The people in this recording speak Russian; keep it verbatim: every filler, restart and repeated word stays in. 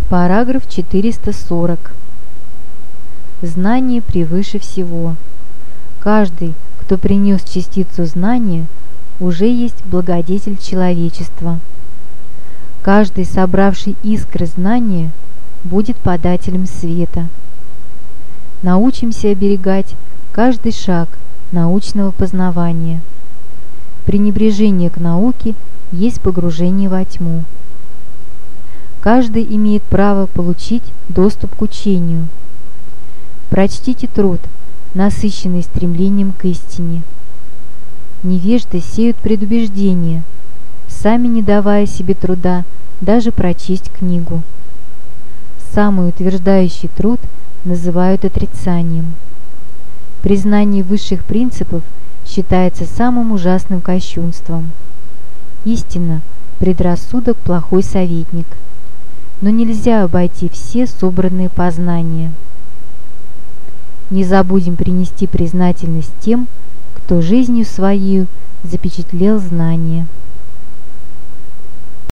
Параграф четыреста сорок. Знание превыше всего. Каждый, кто принес частицу знания, уже есть благодетель человечества. Каждый, собравший искры знания, будет подателем света. Научимся оберегать каждый шаг научного познавания. Пренебрежение к науке есть погружение во тьму. Каждый имеет право получить доступ к учению. Прочтите труд, насыщенный стремлением к истине. Невежды сеют предубеждение, сами не давая себе труда даже прочесть книгу. Самый утверждающий труд называют отрицанием. Признание высших принципов считается самым ужасным кощунством. Истинно, предрассудок – плохой советник. Но нельзя обойти все собранные познания. Не забудем принести признательность тем, кто жизнью своей запечатлел знания.